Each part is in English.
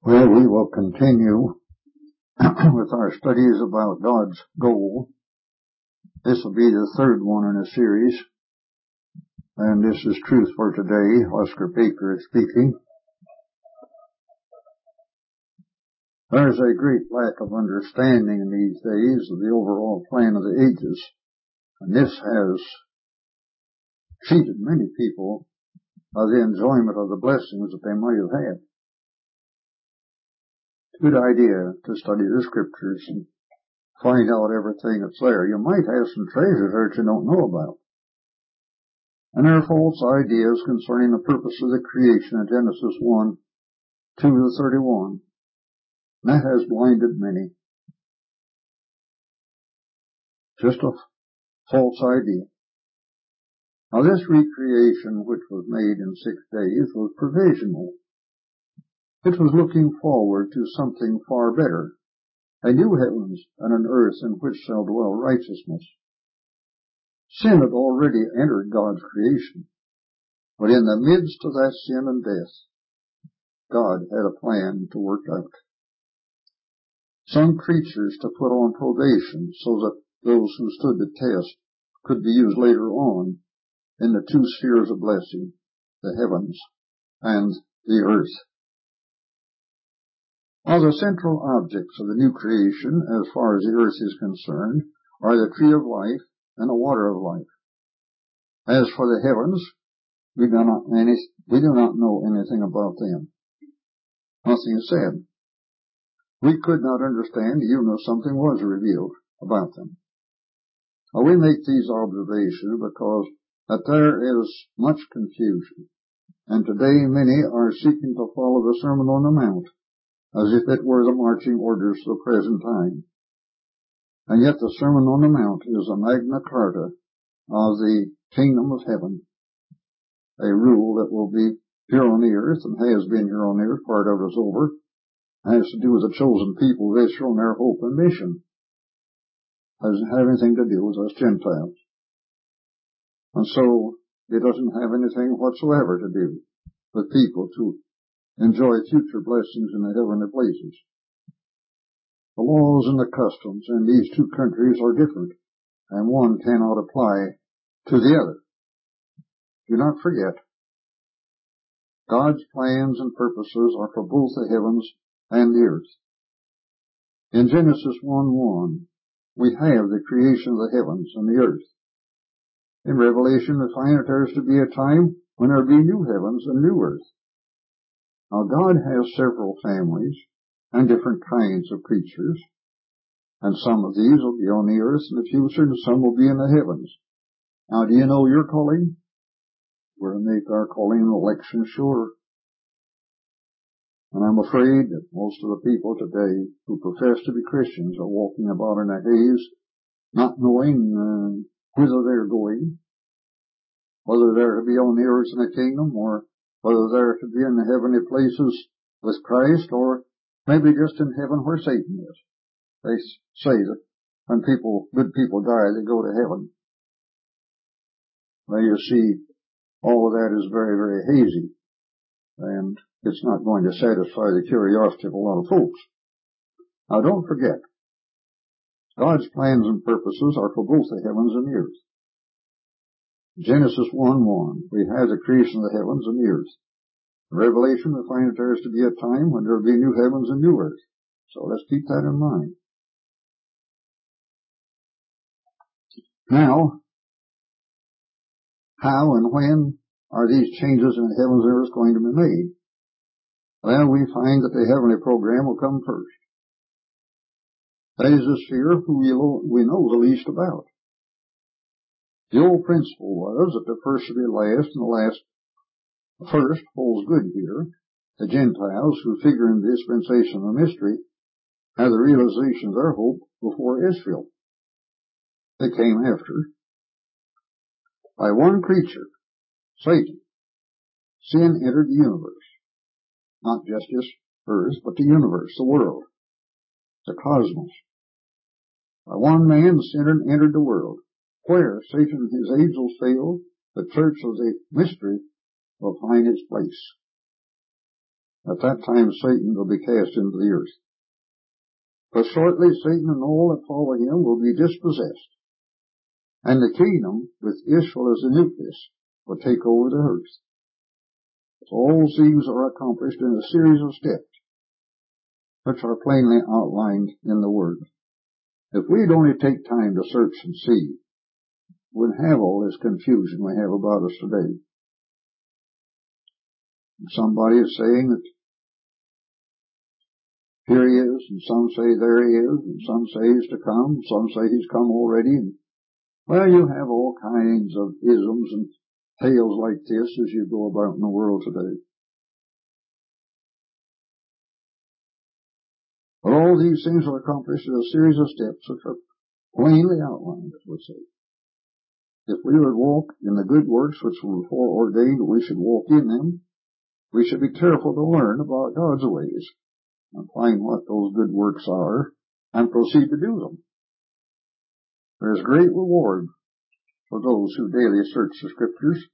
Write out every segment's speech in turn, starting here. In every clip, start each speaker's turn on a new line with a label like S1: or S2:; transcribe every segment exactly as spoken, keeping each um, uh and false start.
S1: Well, we will continue with our studies about God's goal. This will be the third one in a series, and this is Truth for Today. Oscar Baker is speaking. There's a great lack of understanding in these days of the overall plan of the ages, and this has cheated many people of the enjoyment of the blessings that they might have had. Good idea to study the scriptures and find out everything that's there. You might have some treasures there that you don't know about. And there are false ideas concerning the purpose of the creation in Genesis one, two to thirty-one. And that has blinded many. Just a false idea. Now this recreation, which was made in six days, was provisional. It was looking forward to something far better, a new heavens and an earth in which shall dwell righteousness. Sin had already entered God's creation, but in the midst of that sin and death, God had a plan to work out. Some creatures to put on probation so that those who stood the test could be used later on in the two spheres of blessing, the heavens and the earth. Well, the central objects of the new creation, as far as the earth is concerned, are the tree of life and the water of life. As for the heavens, we do not, any, we do not know anything about them. Nothing is said. We could not understand even if something was revealed about them. Now, we make these observations because that there is much confusion, and today many are seeking to follow the Sermon on the Mount, as if it were the marching orders of the present time. And yet the Sermon on the Mount is a Magna Carta of the kingdom of heaven, a rule that will be here on the earth and has been here on the earth. Part of it is over. It has to do with the chosen people of Israel and their hope and mission. It doesn't have anything to do with us Gentiles. And so it doesn't have anything whatsoever to do with people to enjoy future blessings in the heavenly places. The laws and the customs in these two countries are different, and one cannot apply to the other. Do not forget, God's plans and purposes are for both the heavens and the earth. In Genesis one one, we have the creation of the heavens and the earth. In Revelation, we find that there is to be a time when there will be new heavens and new earth. Now, God has several families and different kinds of creatures, and some of these will be on the earth in the future, and some will be in the heavens. Now, do you know your calling? We're to make our calling and election sure. And I'm afraid that most of the people today who profess to be Christians are walking about in a haze, not knowing uh, whither they're going, whether they're to be on the earth in the kingdom, or whether they're to be in the heavenly places with Christ, or maybe just in heaven where Satan is. They say that when people, good people die, they go to heaven. Well, you see, all of that is very, very hazy, and it's not going to satisfy the curiosity of a lot of folks. Now, don't forget, God's plans and purposes are for both the heavens and the earth. Genesis one one, we have the creation of the heavens and the earth. In Revelation, we find that there is to be a time when there will be new heavens and new earth. So let's keep that in mind. Now, how and when are these changes in the heavens and earth going to be made? Well, we find that the heavenly program will come first. That is the sphere who we know the least about. The old principle was that the first should be last and the last first holds good here. The Gentiles, who figure in the dispensation of the mystery, have the realization of their hope before Israel. They came after. By one creature, Satan, sin entered the universe. Not just this earth, but the universe, the world, the cosmos. By one man, sin entered the world. Where Satan and his angels failed, the church of the mystery will find its place. At that time Satan will be cast into the earth. But shortly Satan and all that follow him will be dispossessed, and the kingdom, with Israel as the nucleus, will take over the earth. So all things are accomplished in a series of steps, which are plainly outlined in the Word. If we'd only take time to search and see, we wouldn't have all this confusion we have about us today. And somebody is saying that here he is, and some say there he is, and some say he's to come, some say he's come already. And, well, you have all kinds of isms and tales like this as you go about in the world today. But all these things are accomplished in a series of steps which are plainly outlined, as we say. If we would walk in the good works which were foreordained that we should walk in them, we should be careful to learn about God's ways and find what those good works are and proceed to do them. There is great reward for those who daily search the Scriptures.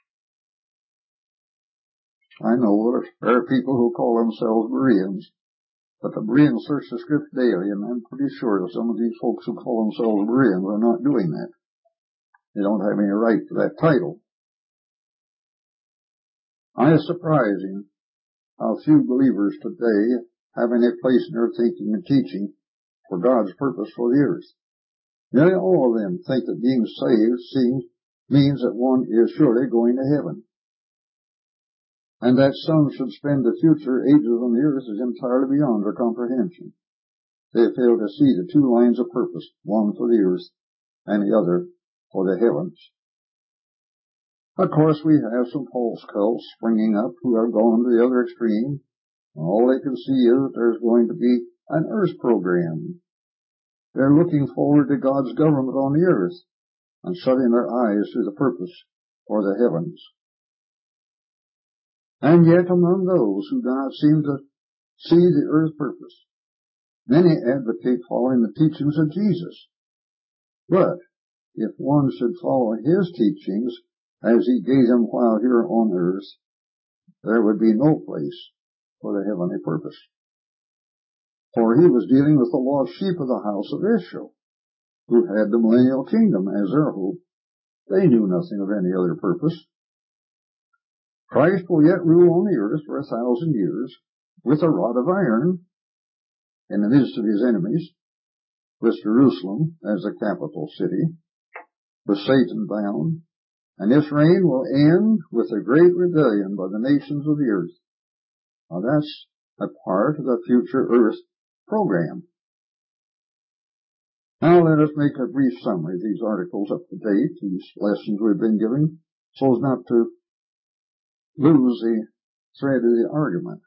S1: I know there are people who call themselves Bereans, but the Bereans search the Scripture daily, and I'm pretty sure that some of these folks who call themselves Bereans are not doing that. They don't have any right to that title. It is surprising how few believers today have any place in their thinking and teaching for God's purpose for the earth. Nearly all of them think that being saved seems, means that one is surely going to heaven, and that some should spend the future ages on the earth is entirely beyond their comprehension. They fail to see the two lines of purpose, one for the earth and the other for the heavens. Of course, we have some false cults springing up who have gone to the other extreme, and all they can see is that there's going to be an earth program. They're looking forward to God's government on the earth and shutting their eyes to the purpose for the heavens. And yet among those who do not seem to see the earth purpose, many advocate following the teachings of Jesus. But if one should follow his teachings as he gave them while here on earth, there would be no place for the heavenly purpose. For he was dealing with the lost sheep of the house of Israel, who had the millennial kingdom as their hope. They knew nothing of any other purpose. Christ will yet rule on the earth for a thousand years with a rod of iron in the midst of his enemies, with Jerusalem as the capital city, with Satan bound, and this reign will end with a great rebellion by the nations of the earth. Now that's a part of the future earth program. Now let us make a brief summary of these articles up to date, these lessons we've been giving, so as not to lose the thread of the argument.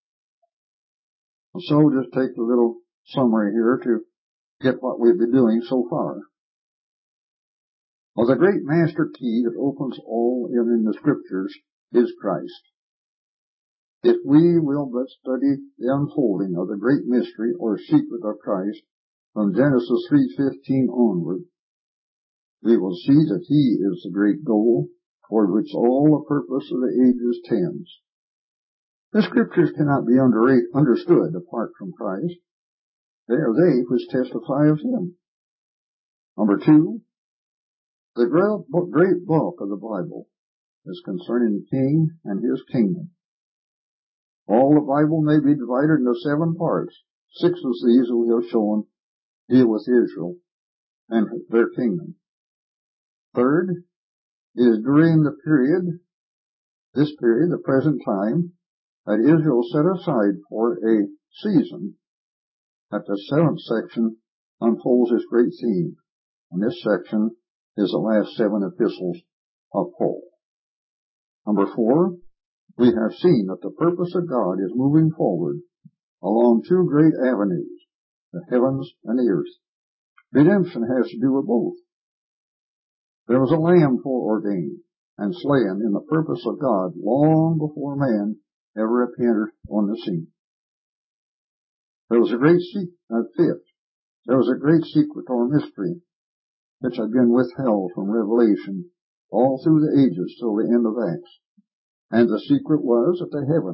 S1: So just take a little summary here to get what we've been doing so far. Well, the great master key that opens all in, in the Scriptures is Christ. If we will but study the unfolding of the great mystery or secret of Christ from Genesis three fifteen onward, we will see that he is the great goal toward which all the purpose of the ages tends. The Scriptures cannot be under, understood apart from Christ. They are they which testify of him. Number two, the great bulk of the Bible is concerning the King and his kingdom. All the Bible may be divided into seven parts. Six of these we have shown deal with Israel and their kingdom. Third is during the period, this period, the present time, that Israel set aside for a season, that the seventh section unfolds this great theme. And this section is the last seven epistles of Paul. Number four, we have seen that the purpose of God is moving forward along two great avenues, the heavens and the earth. Redemption has to do with both. There was a lamb foreordained and slain in the purpose of God long before man ever appeared on the scene. There was a great secret, uh, fifth, there was a great secret or mystery which had been withheld from Revelation all through the ages till the end of Acts. And the secret was that the heavens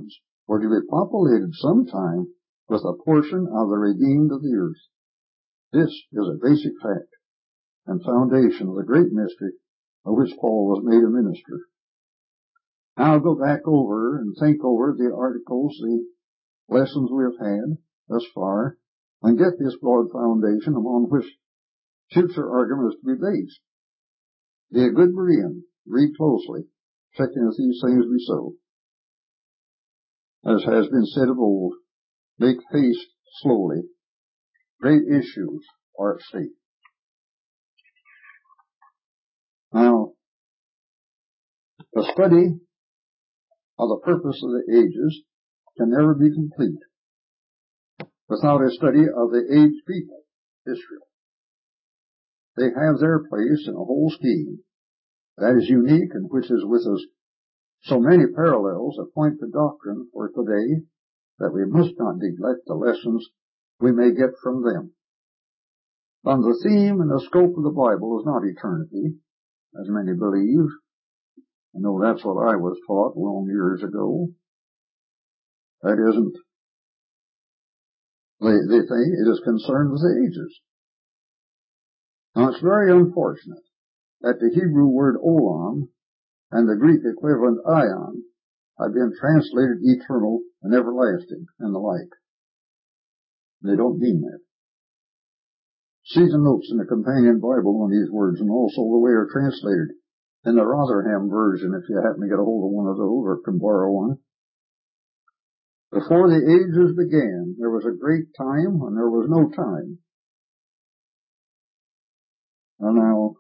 S1: were to be populated sometime with a portion of the redeemed of the earth. This is a basic fact and foundation of the great mystery of which Paul was made a minister. Now go back over and think over the articles, the lessons we have had thus far, and get this broad foundation upon which future argument is to be based. Be a good Berean. Read closely, checking if these things be so. As has been said of old, make haste slowly. Great issues are at stake. Now, the study of the purpose of the ages can never be complete without a study of the aged people, Israel. They have their place in a whole scheme that is unique and which is with us so many parallels that point to doctrine for today that we must not neglect the lessons we may get from them. But the theme and the scope of the Bible is not eternity, as many believe. I know that's what I was taught long years ago. That isn't the, the thing. It is concerned with the ages. Now, it's very unfortunate that the Hebrew word olam and the Greek equivalent ion have been translated eternal and everlasting and the like. They don't mean that. See the notes in the companion Bible on these words, and also the way they're translated in the Rotherham version, if you happen to get a hold of one of those or can borrow one. Before the ages began, there was a great time when there was no time. And now,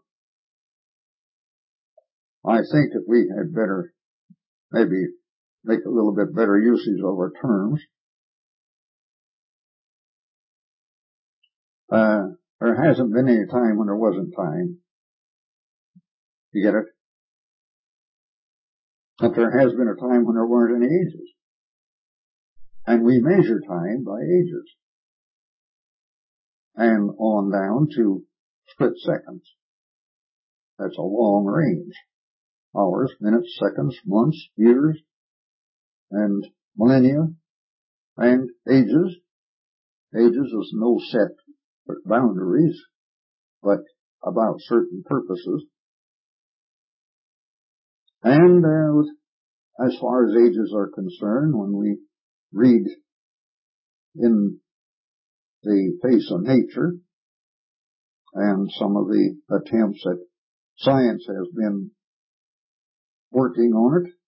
S1: I think that we had better maybe make a little bit better usage of our terms. Uh, there hasn't been any time when there wasn't time. You get it? But there has been a time when there weren't any ages. And we measure time by ages. And on down to split seconds. That's a long range. Hours, minutes, seconds, months, years, and millennia, and ages. Ages is no set boundaries, but about certain purposes. And uh, as far as ages are concerned, when we read in the face of nature and some of the attempts that science has been working on it,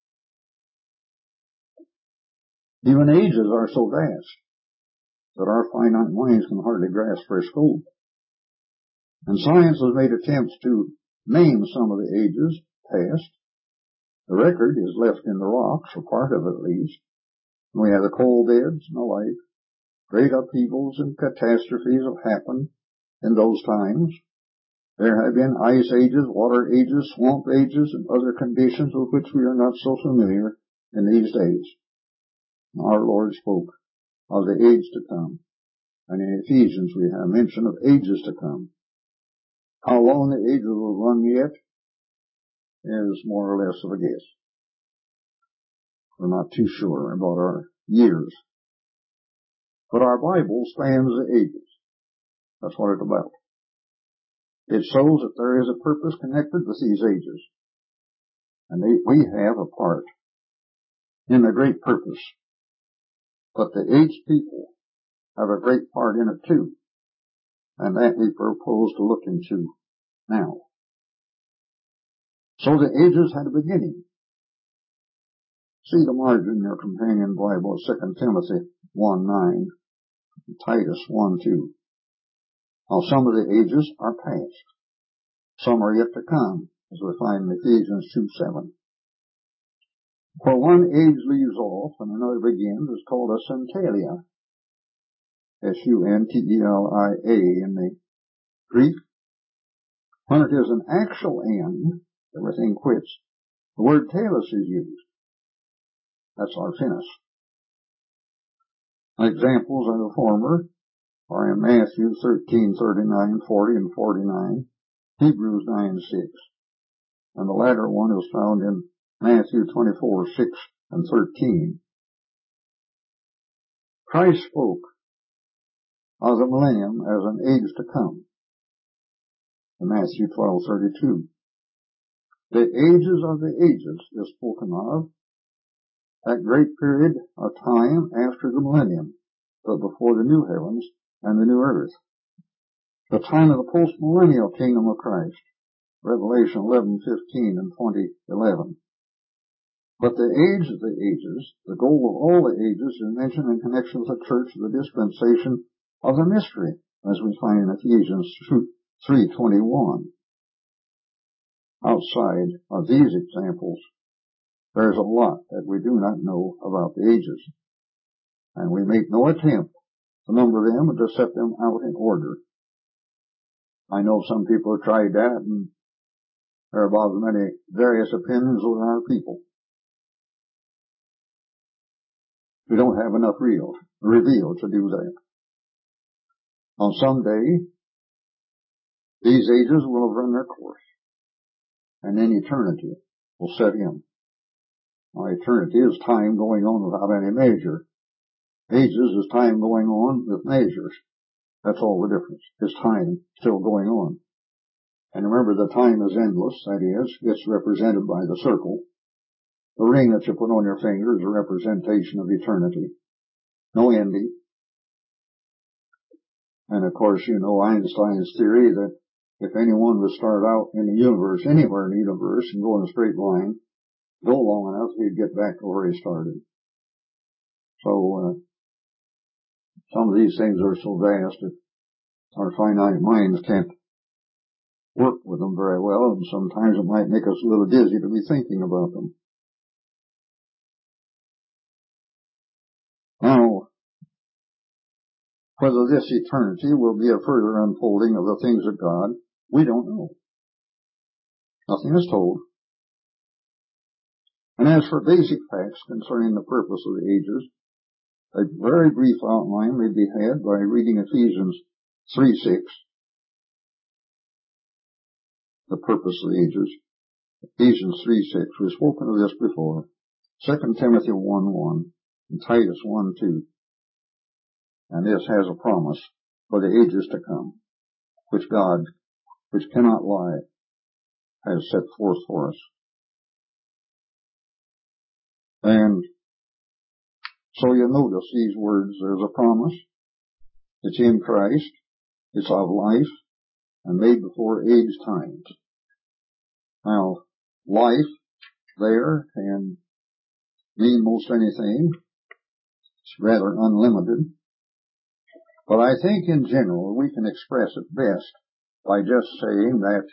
S1: even ages are so vast that our finite minds can hardly grasp their scope. And science has made attempts to name some of the ages past. The record is left in the rocks, or part of it at least. We have the coal beds and the like. Great upheavals and catastrophes have happened in those times. There have been ice ages, water ages, swamp ages, and other conditions with which we are not so familiar in these days. Our Lord spoke of the age to come. And in Ephesians we have mention of ages to come. How long the ages will run yet is more or less of a guess. We're not too sure about our years. But our Bible spans the ages. That's what it's about. It shows that there is a purpose connected with these ages. And they, we have a part in the great purpose. But the aged people have a great part in it too. And that we propose to look into now. So the ages had a beginning. See the margin in your companion Bible, Second Timothy one nine, Titus one two. Now some of the ages are past. Some are yet to come, as we find in Ephesians two seven. For one age leaves off and another begins is called a centennia. S U N T E L I A in the Greek. When it is an actual end, everything quits. The word telos is used. That's our finish. Examples of the former are in Matthew thirteen thirty-nine, forty, and forty-nine, Hebrews nine six, and the latter one is found in Matthew twenty-four six and thirteen. Christ spoke of the millennium as an age to come in Matthew twelve thirty-two. The ages of the ages is spoken of, that great period of time after the millennium, but before the new heavens and the new earth. The time of the post-millennial kingdom of Christ, Revelation eleven fifteen and twenty eleven. But the age of the ages, the goal of all the ages, is mentioned in connection with the church of the dispensation of the mystery, as we find in Ephesians three twenty-one. Outside of these examples, there is a lot that we do not know about the ages, and we make no attempt to number them and to set them out in order. I know some people have tried that, and there are about as many various opinions as there are people. We don't have enough real, reveal to do that. On some day, these ages will have run their course, and then eternity will set in. Now, eternity is time going on without any measure. Ages is time going on with measures. That's all the difference. It's time still going on. And remember, the time is endless. That is, it's represented by the circle. The ring that you put on your finger is a representation of eternity. No ending. And of course, you know Einstein's theory that if anyone would start out in the universe, anywhere in the universe, and go in a straight line, go long enough, he'd get back to where he started. So, uh, some of these things are so vast that our finite minds can't work with them very well, and sometimes it might make us a little dizzy to be thinking about them. Now, whether this eternity will be a further unfolding of the things of God, we don't know. Nothing is told. And as for basic facts concerning the purpose of the ages, a very brief outline may be had by reading Ephesians three six. The purpose of the ages. Ephesians three six. We've spoken of this before. Second Timothy one one and Titus one two. And this has a promise for the ages to come, which God, which cannot lie, has set forth for us. And so you notice these words, there's a promise. It's in Christ. It's of life and made before age times. Now, life there can mean most anything. It's rather unlimited. But I think in general we can express it best by just saying that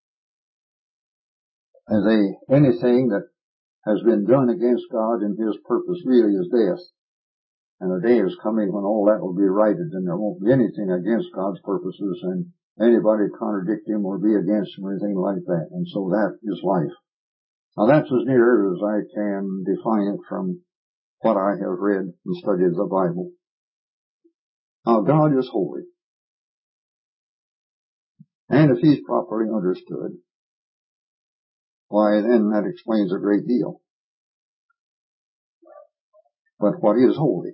S1: as a, anything that has been done against God and His purpose really is death. And a day is coming when all that will be righted and there won't be anything against God's purposes and anybody contradict Him or be against Him or anything like that. And so that is life. Now that's as near as I can define it from what I have read and studied the Bible. Now God is holy. And if He's properly understood, why then that explains a great deal. But what is holy?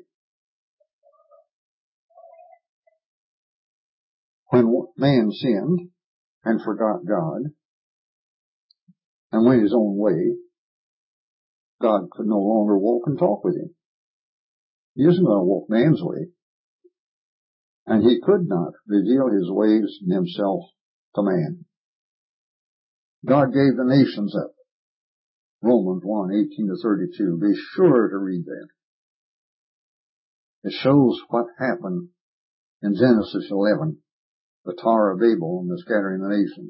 S1: When man sinned and forgot God and went his own way, God could no longer walk and talk with him. He isn't going to walk man's way. And He could not reveal His ways and Himself to man. God gave the nations up. Romans one eighteen to thirty-two. Be sure to read that. It shows what happened in Genesis eleven. The Tower of Babel and the scattering of the nations.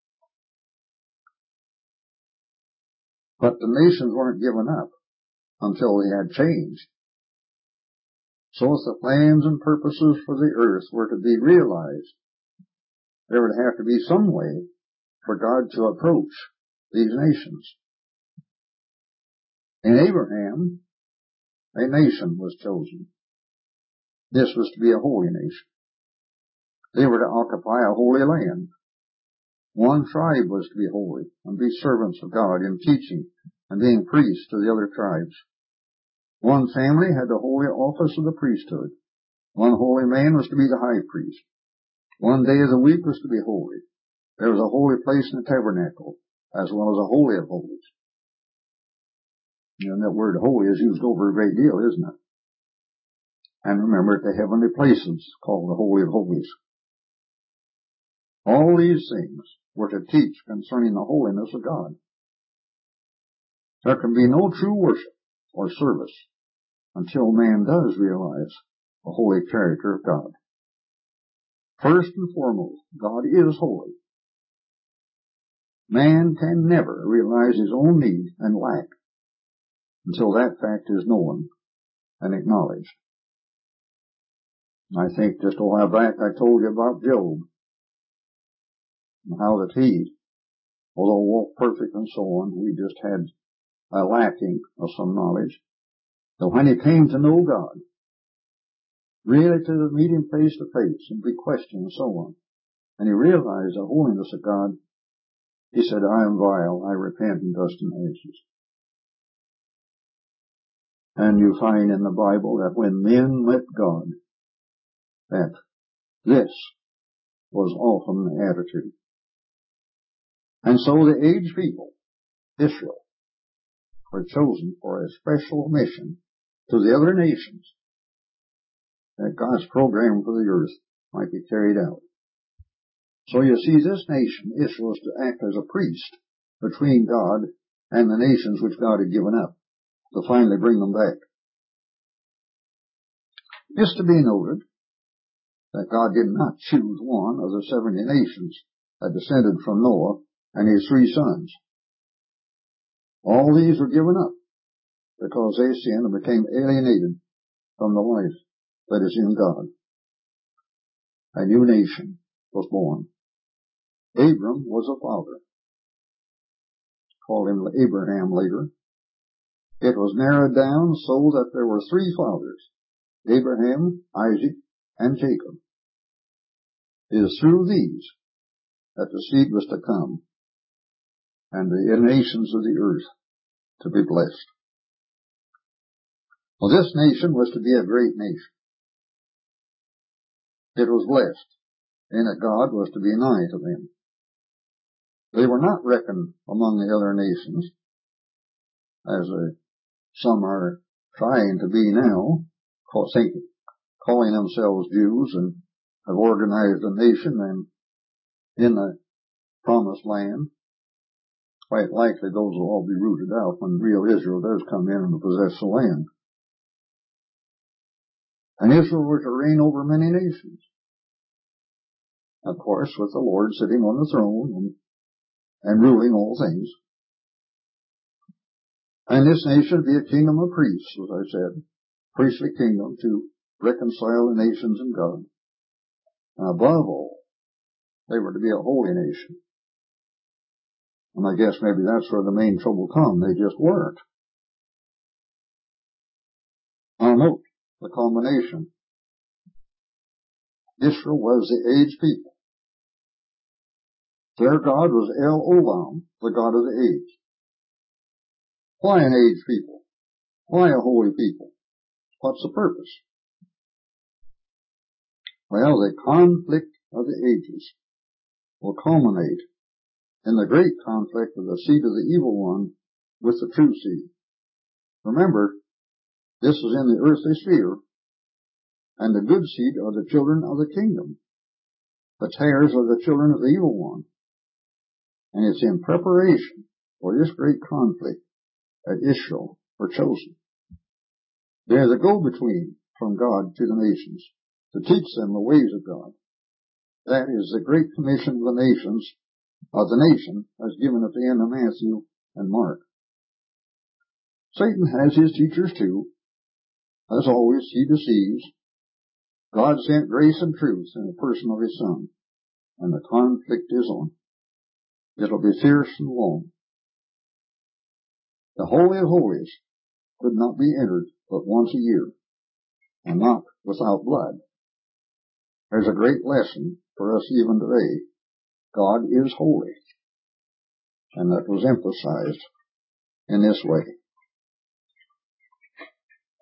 S1: But the nations weren't given up until they had changed. So if the plans and purposes for the earth were to be realized, there would have to be some way for God to approach these nations. In Abraham, a nation was chosen. This was to be a holy nation. They were to occupy a holy land. One tribe was to be holy and be servants of God in teaching and being priests to the other tribes. One family had the holy office of the priesthood. One holy man was to be the high priest. One day of the week was to be holy. There was a holy place in the tabernacle, as well as a holy of holies. And that word holy is used over a great deal, isn't it? And remember, the heavenly places called the Holy of Holies. All these things were to teach concerning the holiness of God. There can be no true worship or service until man does realize the holy character of God. First and foremost, God is holy. Man can never realize his own need and lack until that fact is known and acknowledged. I think just a while back I told you about Job, and how that he, although walked perfect and so on, he just had a lacking of some knowledge. So when he came to know God, really to meet him face to face and be questioned and so on, and he realized the holiness of God, he said, I am vile, I repent in dust and ashes. And you find in the Bible that when men met God, that this was often the attitude. And so the aged people, Israel, were chosen for a special mission to the other nations, that God's program for the earth might be carried out. So you see, this nation, Israel, is to act as a priest between God and the nations which God had given up, to finally bring them back. It's to be noted that God did not choose one of the seventy nations that descended from Noah and his three sons. All these were given up because they sinned and became alienated from the life that is in God. A new nation was born. Abram was a father. Called him Abraham later. It was narrowed down so that there were three fathers, Abraham, Isaac, and Jacob. It is through these that the seed was to come, and the nations of the earth to be blessed. Well, this nation was to be a great nation. It was blessed, in that God was to be nigh to them. They were not reckoned among the other nations, as uh, some are trying to be now, call, think, calling themselves Jews and have organized a nation and in the promised land. Quite likely those will all be rooted out when real Israel does come in and possess the land. And Israel was to reign over many nations. Of course, with the Lord sitting on the throne and, and ruling all things. And this nation would be a kingdom of priests, as I said, priestly kingdom to reconcile the nations and God. And above all, they were to be a holy nation. And I guess maybe that's where the main trouble come. They just weren't. Now note the combination. Israel was the aged people. Their God was El Olam, the God of the age. Why an aged people? Why a holy people? What's the purpose? Well, the conflict of the ages will culminate in the great conflict of the seed of the evil one with the true seed. Remember, this is in the earthly sphere, and the good seed are the children of the kingdom. The tares are the children of the evil one. And it's in preparation for this great conflict that Israel were chosen. They're the go-between from God to the nations, to teach them the ways of God. That is the great commission of the nations, of the nation, as given at the end of Matthew and Mark. Satan has his teachers too. As always, he deceives. God sent grace and truth in the person of his Son, and the conflict is on. It'll be fierce and long. The Holy of Holies could not be entered but once a year, and not without blood. There's a great lesson for us even today. God is holy, and that was emphasized in this way.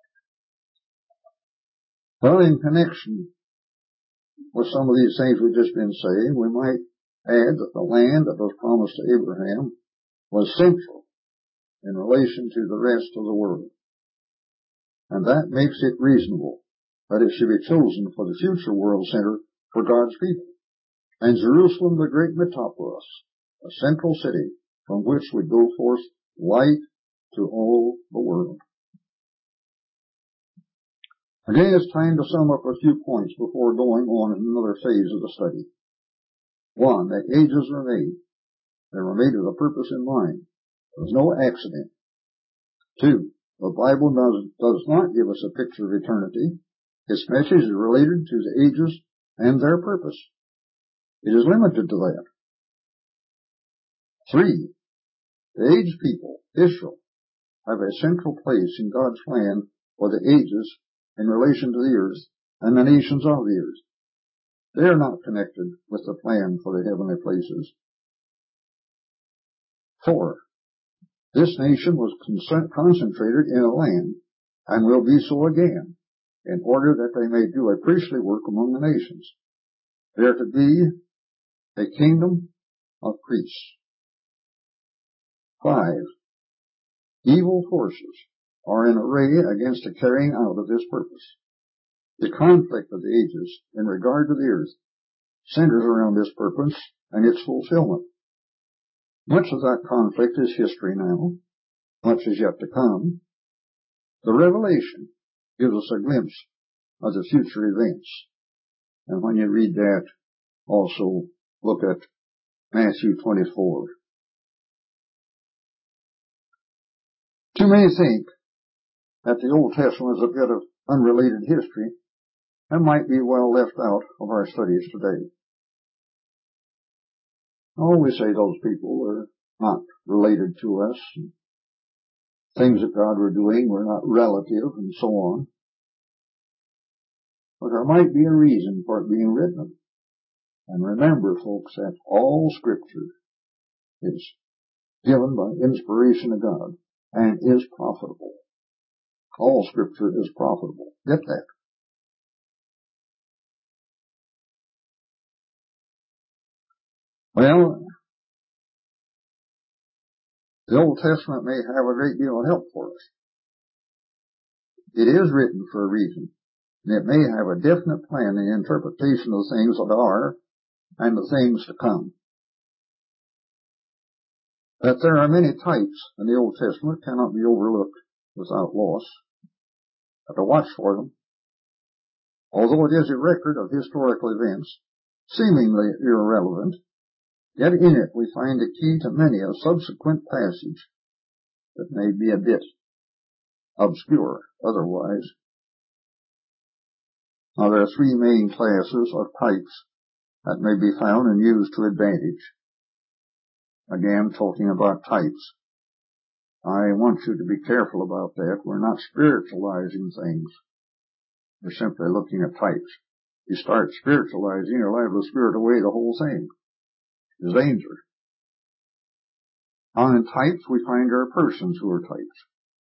S1: Well, in connection with some of these things we've just been saying, we might add that the land that was promised to Abraham was central in relation to the rest of the world. And that makes it reasonable that it should be chosen for the future world center for God's people. And Jerusalem, the great metropolis, a central city from which would go forth light to all the world. Again, it's time to sum up a few points before going on in another phase of the study. One, the ages were made. They were made with a purpose in mind. There was no accident. Two, the Bible does, does not give us a picture of eternity. Its message is related to the ages and their purpose. It is limited to that. Three, the aged people, Israel, have a central place in God's plan for the ages in relation to the earth and the nations of the earth. They are not connected with the plan for the heavenly places. Four, this nation was concentrated in a land and will be so again, in order that they may do a priestly work among the nations. They are to be a kingdom of priests. Five, evil forces are in array against the carrying out of this purpose. The conflict of the ages in regard to the earth centers around this purpose and its fulfillment. Much of that conflict is history now. Much is yet to come. The Revelation gives us a glimpse of the future events. And when you read that, also look at Matthew twenty-four. Too many think that the Old Testament is a bit of unrelated history and might be well left out of our studies today. I always say those people are not related to us. Things that God were doing were not relative and so on. But there might be a reason for it being written. And remember, folks, that all Scripture is given by inspiration of God and is profitable. All Scripture is profitable. Get that. Well, the Old Testament may have a great deal of help for us. It is written for a reason, and it may have a definite plan in the interpretation of the things that are and the things to come. That there are many types in the Old Testament cannot be overlooked without loss. But to watch for them, although it is a record of historical events, seemingly irrelevant, yet in it we find a key to many a subsequent passage that may be a bit obscure otherwise. Now there are three main classes of types that may be found and used to advantage. Again, talking about types. I want you to be careful about that. We're not spiritualizing things. We're simply looking at types. You start spiritualizing, you're liable to spirit away the whole thing. It's danger. Now in types, we find there are persons who are types.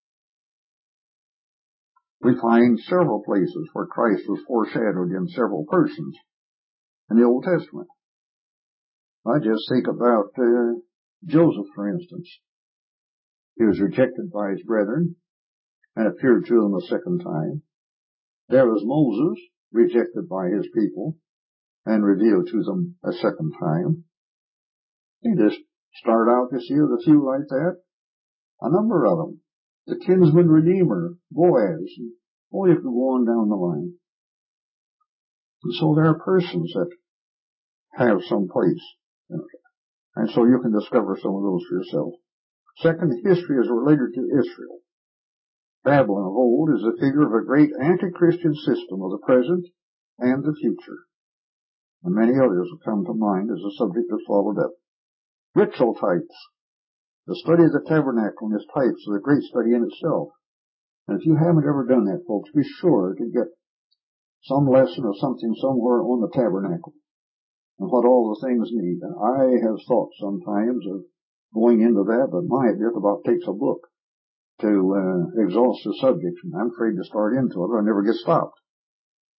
S1: We find several places where Christ was foreshadowed in several persons in the Old Testament. I just think about uh, Joseph, for instance. He was rejected by his brethren and appeared to them a second time. There was Moses, rejected by his people and revealed to them a second time. You just start out to see a few like that. A number of them. The kinsman redeemer, Boaz. And, oh, you can go on down the line. And so there are persons that have some place in it. And so you can discover some of those for yourself. Second, history is related to Israel. Babylon of old is a figure of a great anti-Christian system of the present and the future. And many others will come to mind as the subject is followed up. Ritual types. The study of the tabernacle and its types is a great study in itself. And if you haven't ever done that, folks, be sure to get some lesson or something somewhere on the tabernacle and what all the things need. And I have thought sometimes of going into that, but my, it about takes a book to uh, exhaust the subject. And I'm afraid to start into it or I never get stopped.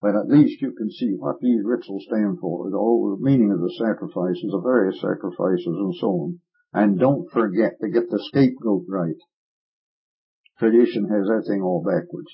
S1: But at least you can see what these rituals stand for, the whole meaning of the sacrifices, the various sacrifices, and so on. And don't forget to get the scapegoat right. Tradition has that thing all backwards.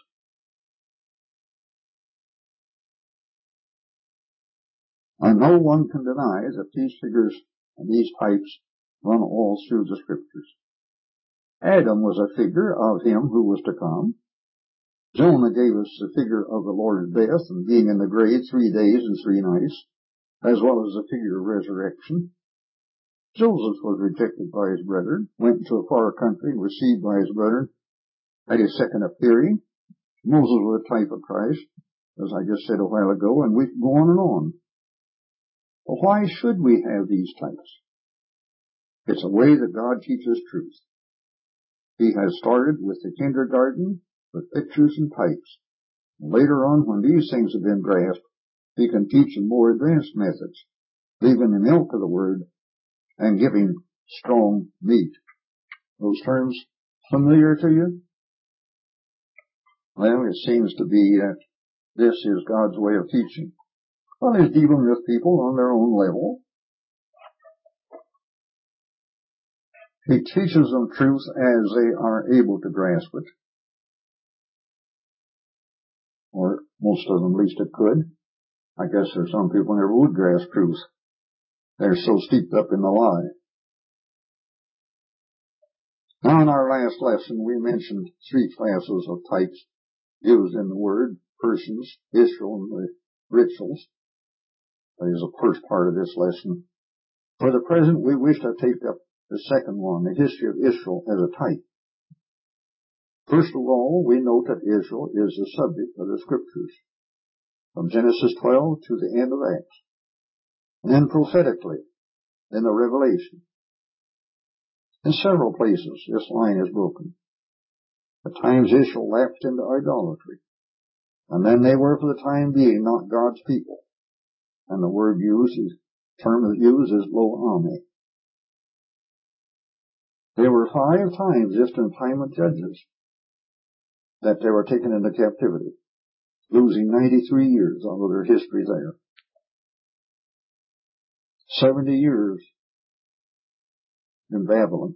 S1: And no one can deny that these figures and these types run all through the Scriptures. Adam was a figure of him who was to come. Jonah gave us the figure of the Lord's death and being in the grave three days and three nights, as well as the figure of resurrection. Joseph was rejected by his brethren, went into a far country, received by his brethren at his second appearing. Moses was a type of Christ, as I just said a while ago, and we can go on and on. But why should we have these types? It's a way that God teaches truth. He has started with the kindergarten, with pictures and types. And later on, when these things have been grasped, he can teach in more advanced methods, leaving the milk of the Word and giving strong meat. Those terms familiar to you? Well, it seems to be that this is God's way of teaching. Well, he's dealing with people on their own level. He teaches them truth as they are able to grasp it. Or most of them, at least it could. I guess there's some people who never would grasp truth. They're so steeped up in the lie. Now, in our last lesson, we mentioned three classes of types used in the Word: persons, Israel, and the rituals. That is the first part of this lesson. For the present, we wish to take up the second one, the history of Israel as a type. First of all, we note that Israel is the subject of the Scriptures, from Genesis twelve to the end of Acts. And then prophetically, in the Revelation. In several places, this line is broken. At times Israel lapsed into idolatry, and then they were for the time being not God's people. And the word used, the term used is lo ami. There were five times, just in the time of Judges, that they were taken into captivity, losing ninety-three years out of their history there. Seventy years in Babylon.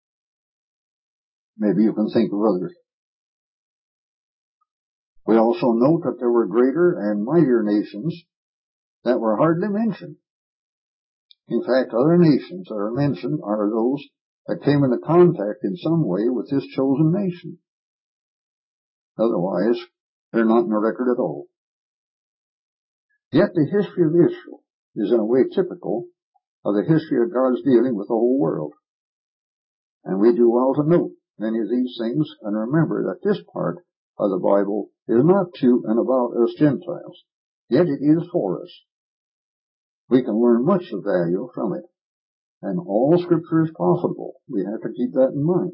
S1: Maybe you can think of others. We also note that there were greater and mightier nations that were hardly mentioned. In fact, other nations that are mentioned are those that came into contact in some way with this chosen nation. Otherwise, they're not in the record at all. Yet the history of Israel is in a way typical of the history of God's dealing with the whole world. And we do well to note many of these things and remember that this part of the Bible is not to and about us Gentiles, yet it is for us. We can learn much of value from it, and all Scripture is profitable. We have to keep that in mind.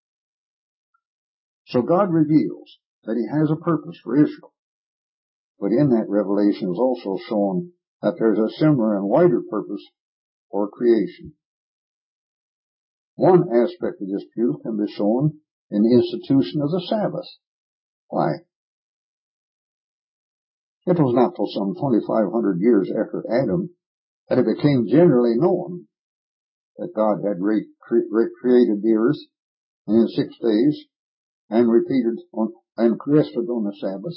S1: So God reveals that He has a purpose for Israel, but in that revelation is also shown that there's a similar and wider purpose for creation. One aspect of this truth can be shown in the institution of the Sabbath. Why? It was not till some twenty-five hundred years after Adam that it became generally known that God had re- cre- created the earth in six days and repeated on, and rested on the Sabbath.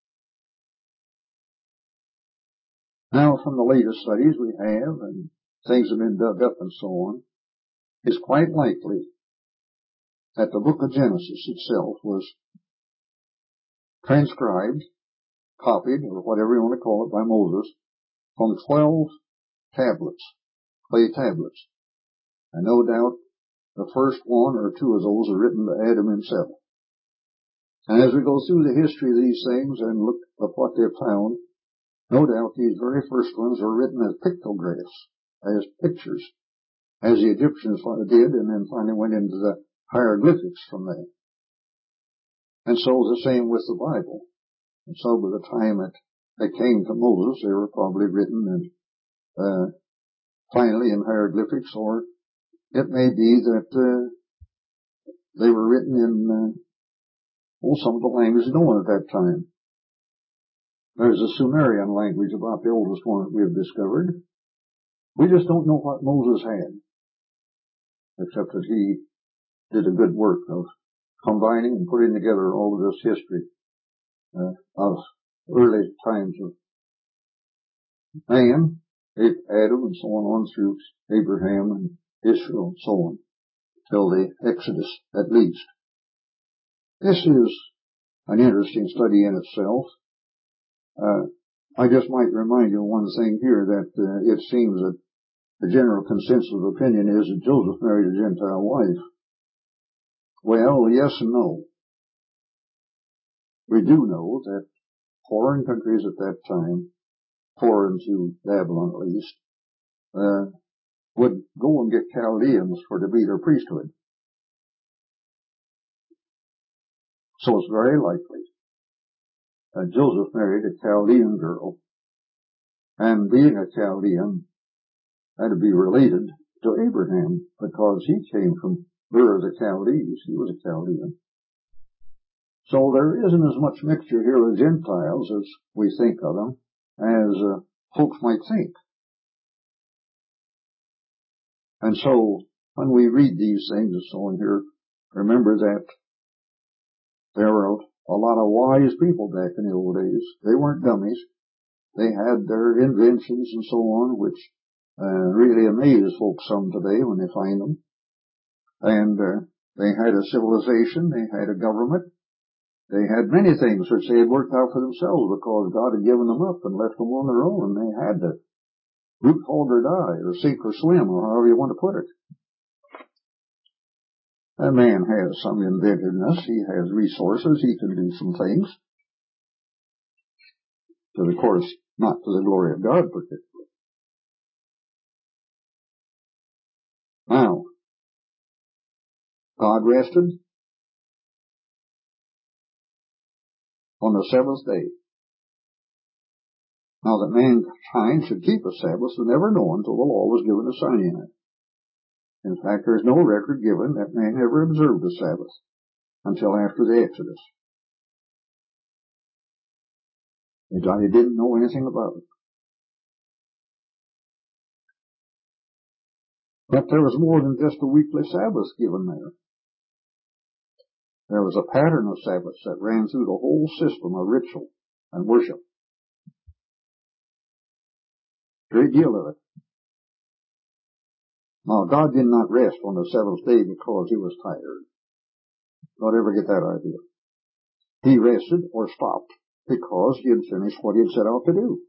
S1: Now, from the latest studies we have, and things have been dug up and so on, it's quite likely that the book of Genesis itself was transcribed, copied, or whatever you want to call it, by Moses from twelve tablets, clay tablets. And no doubt the first one or two of those are written by Adam himself. And as we go through the history of these things and look at what they've found, no doubt these very first ones were written as pictographs, as pictures, as the Egyptians did, and then finally went into the hieroglyphics from there. And so the same with the Bible. And so by the time that they came to Moses, they were probably written and uh, finally in hieroglyphics, or it may be that uh, they were written in uh, well, some of the language known at that time. There's a Sumerian language about the oldest one that we have discovered. We just don't know what Moses had, except that he did a good work of combining and putting together all of this history uh, of early times of man, Adam, and so on, on through Abraham and Israel and so on, till the Exodus at least. This is an interesting study in itself. Uh, I just might remind you of one thing here, that uh, it seems that the general consensus of opinion is that Joseph married a Gentile wife. Well, yes and no. We do know that foreign countries at that time, foreign to Babylon at least, uh, would go and get Chaldeans for to be their priesthood. So it's very likely that Joseph married a Chaldean girl, and being a Chaldean, had to be related to Abraham, because he came from Ur of the Chaldees. He was a Chaldean. So there isn't as much mixture here with Gentiles as we think of them, as uh, folks might think. And so, when we read these things and so on here, remember that there were a lot of wise people back in the old days. They weren't dummies. They had their inventions and so on, which uh, really amaze folks some today when they find them. And uh, they had a civilization, they had a government, they had many things which they had worked out for themselves because God had given them up and left them on their own, and they had to root, hog, or die, or sink or swim, or however you want to put it. A man has some inventiveness, he has resources, he can do some things, but of course not to the glory of God particularly. Now, God rested on the seventh day. Now that mankind should keep a Sabbath was never known until the law was given to Sinai. In fact, there is no record given that man ever observed the Sabbath until after the Exodus. He didn't know anything about it. But there was more than just a weekly Sabbath given there. There was a pattern of Sabbaths that ran through the whole system of ritual and worship. A great deal of it. Now, God did not rest on the seventh day because he was tired. Don't ever get that idea. He rested or stopped because he had finished what he had set out to do.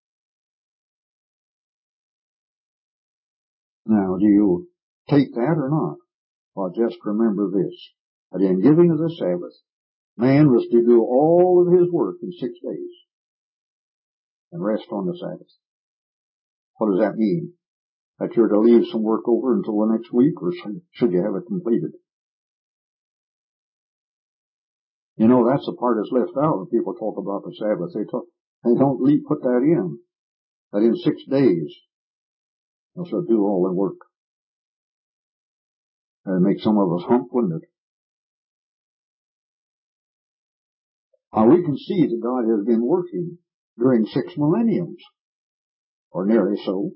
S1: Now, do you take that or not? Well, just remember this, that in giving of the Sabbath, man was to do all of his work in six days and rest on the Sabbath. What does that mean? That you're to leave some work over until the next week, or should you have it completed? You know, that's the part that's left out when people talk about the Sabbath. They, talk, they don't leave, put that in, that in six days they'll sort of do all their work. And make some of us hump, wouldn't it? Now we can see that God has been working during six millenniums, or nearly so.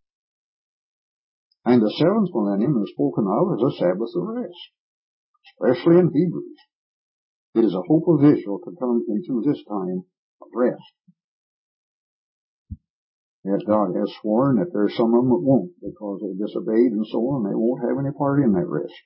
S1: And the seventh millennium is spoken of as a Sabbath of rest, especially in Hebrews. It is a hope of Israel to come into this time of rest. Yes, God has sworn that there's some of them that won't, because they disobeyed and so on. They won't have any part in that rest.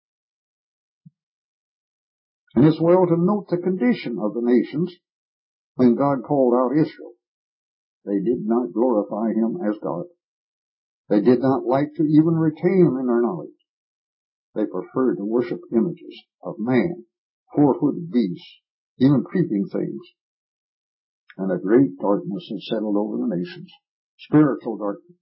S1: And it's well to note the condition of the nations when God called out Israel. They did not glorify him as God. They did not like to even retain him in their knowledge. They preferred to worship images of man, four-footed beasts, even creeping things. And a great darkness had settled over the nations, spiritual darkness.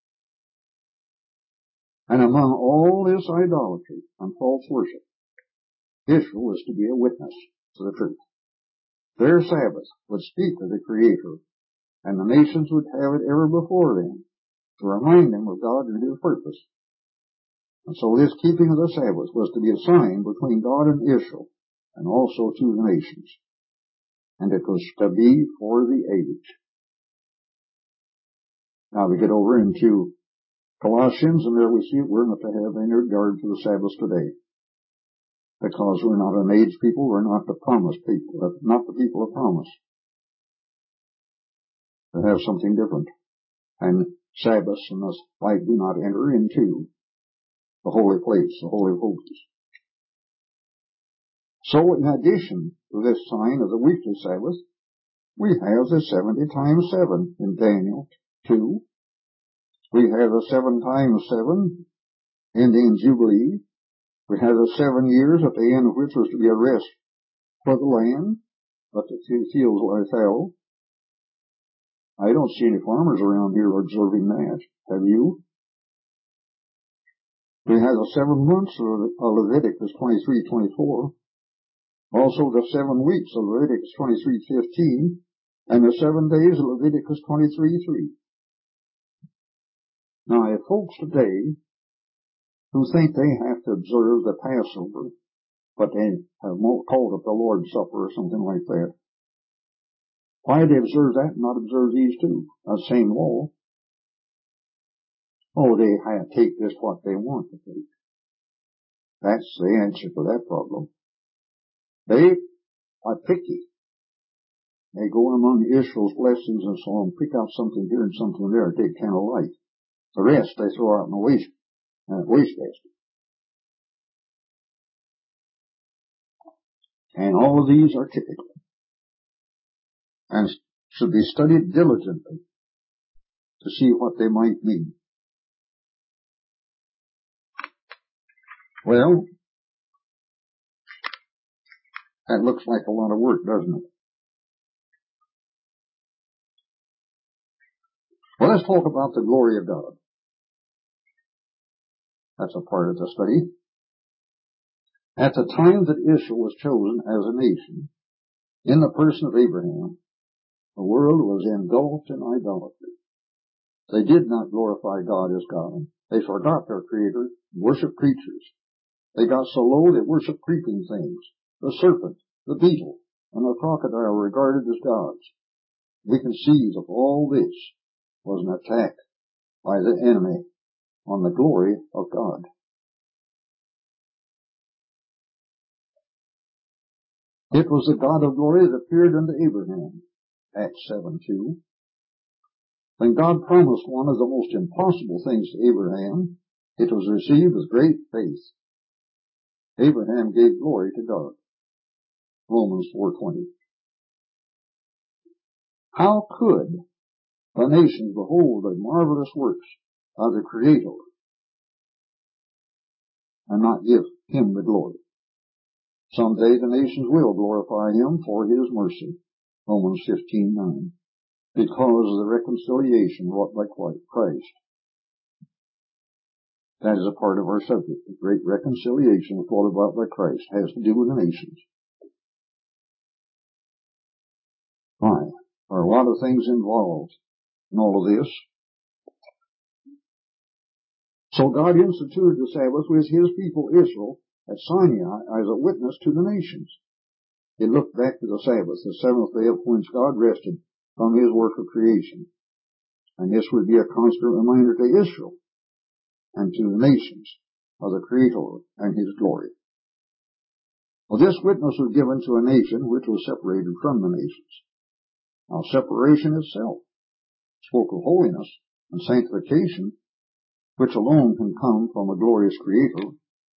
S1: And among all this idolatry and false worship, Israel was to be a witness to the truth. Their Sabbath would speak of the Creator, and the nations would have it ever before them to remind them of God and his purpose. And so this keeping of the Sabbath was to be a sign between God and Israel, and also to the nations. and it was to be for the age. Now we get over into Colossians, and there we see we're not to have any regard for the Sabbath today. Because we're not an age people, we're not the promise people, not the people of promise. To have something different. And Sabbaths and this life do not enter into the holy place, the holy of holies. So in addition to this sign of the weekly Sabbath, we have the seventy times seven in Daniel two. We have the seven times seven Indian Jubilee. We have the seven years at the end of which was to be a rest for the land, but the fields lie fallow. I don't see any farmers around here observing that. Have you? We have the seven months of Leviticus twenty-three twenty-four. Also the seven weeks of Leviticus twenty-three fifteen, and the seven days of Leviticus twenty-three three. Now, if folks today who think they have to observe the Passover, but they have called it the Lord's Supper or something like that, why do they observe that and not observe these two? The same law. Oh, they have to take this what they want to take. That's the answer to that problem. They are picky. They go among Israel's blessings and so on, pick out something here and something there, take kind of light. The rest they throw out in the waste, uh, wastebasket. And all of these are typical and should be studied diligently to see what they might mean. Well, that looks like a lot of work, doesn't it? Well, let's talk about the glory of God. That's a part of the study. At the time that Israel was chosen as a nation, in the person of Abraham, the world was engulfed in idolatry. They did not glorify God as God. They forgot their Creator, worshiped creatures. They got so low they worshiped creeping things. The serpent, the beetle, and the crocodile were regarded as gods. We can see that all this was an attack by the enemy on the glory of God. It was the God of glory that appeared unto Abraham, Acts seven two. When God promised one of the most impossible things to Abraham, it was received with great faith. Abraham gave glory to God. Romans four twenty. How could the nations behold the marvelous works of the Creator and not give Him the glory? Someday the nations will glorify Him for His mercy. Romans fifteen nine. Because of the reconciliation wrought by Christ. That is a part of our subject. The great reconciliation brought about by Christ has to do with the nations. Why? There are a lot of things involved in all of this. So God instituted the Sabbath with His people Israel at Sinai as a witness to the nations. He looked back to the Sabbath, the seventh day of whence God rested from His work of creation. And this would be a constant reminder to Israel and to the nations of the Creator and His glory. Well, this witness was given to a nation which was separated from the nations. Now, separation itself spoke of holiness and sanctification, which alone can come from a glorious Creator.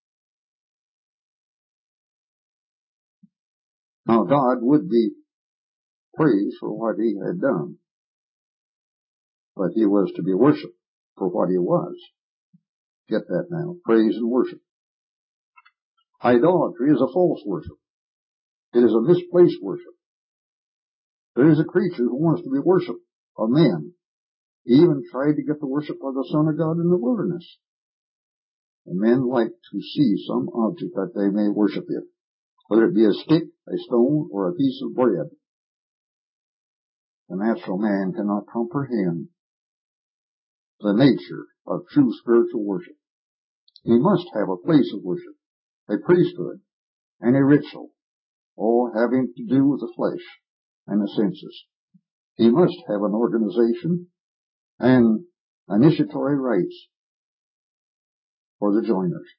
S1: Now, God would be praised for what He had done, but He was to be worshipped for what He was. Get that now. Praise and worship. Idolatry is a false worship. It is a misplaced worship. There is a creature who wants to be worshipped of men. He even tried to get the worship of the Son of God in the wilderness. And men like to see some object that they may worship it, whether it be a stick, a stone, or a piece of bread. The natural man cannot comprehend the nature of true spiritual worship. He must have a place of worship, a priesthood, and a ritual, all having to do with the flesh. and a census. He must have an organization and initiatory rights for the joiners.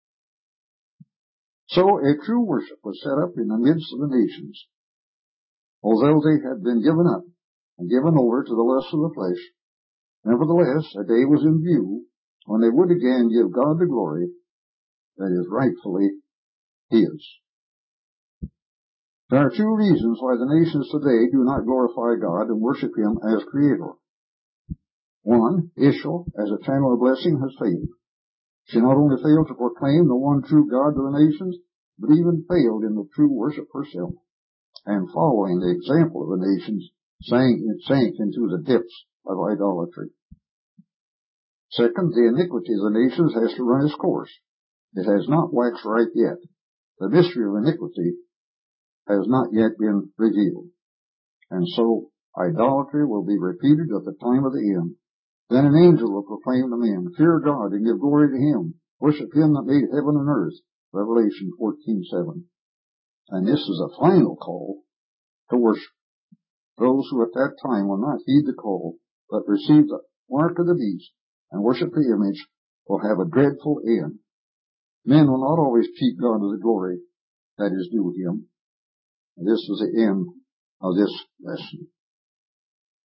S1: So a true worship was set up in the midst of the nations. Although they had been given up and given over to the lusts of the flesh, nevertheless a day was in view when they would again give God the glory that is rightfully His. There are two reasons why the nations today do not glorify God and worship Him as Creator. One, Israel, as a channel of blessing, has failed. She not only failed to proclaim the one true God to the nations, but even failed in the true worship herself, and following the example of the nations, sank, sank into the depths of idolatry. Second, the iniquity of the nations has to run its course. It has not waxed ripe yet. The mystery of iniquity has not yet been revealed. And so, idolatry will be repeated at the time of the end. Then an angel will proclaim to men, fear God and give glory to Him. Worship Him that made heaven and earth. Revelation fourteen seven. And this is a final call to worship. Those who at that time will not heed the call, but receive the mark of the beast and worship the image, will have a dreadful end. Men will not always keep God to the glory that is due Him. And this is the end of this lesson.